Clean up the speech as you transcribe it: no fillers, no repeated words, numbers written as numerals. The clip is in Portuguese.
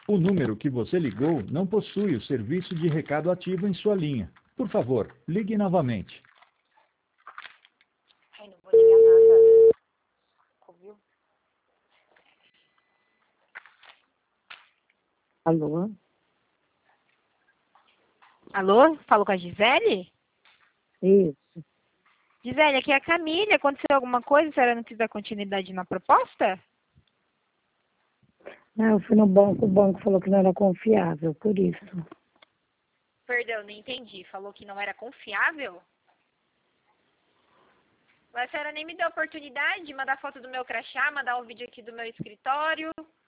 O número que você ligou não possui o serviço de recado ativo em sua linha. Por favor, ligue novamente. Ai, não vou ligar nada. Ouviu? Alô? Alô? Falo com a Gisele? Isso. Gisele, aqui é a Camila. Aconteceu alguma coisa? A senhora não quis dar continuidade na proposta? Não, eu fui no banco, o banco falou que não era confiável, por isso. Perdão, não entendi. Falou que não era confiável? Mas a senhora nem me deu a oportunidade de mandar foto do meu crachá, mandar um vídeo aqui do meu escritório.